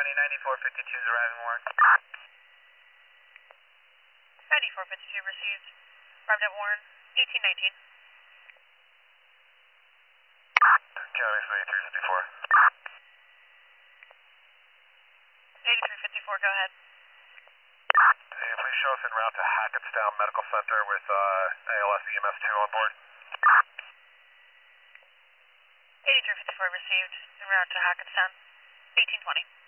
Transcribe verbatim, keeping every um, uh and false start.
County, ninety-four fifty-two is arriving, Warren. ninety-four fifty-two received. Arrived at Warren, eighteen nineteen. County, eighty-three fifty-four. eighty-three fifty-four, go ahead. Hey, please show us en route to Hackettstown Medical Center with uh, A L S E M S two on board. eighty-three fifty-four received. En route to Hackettstown, eighteen twenty.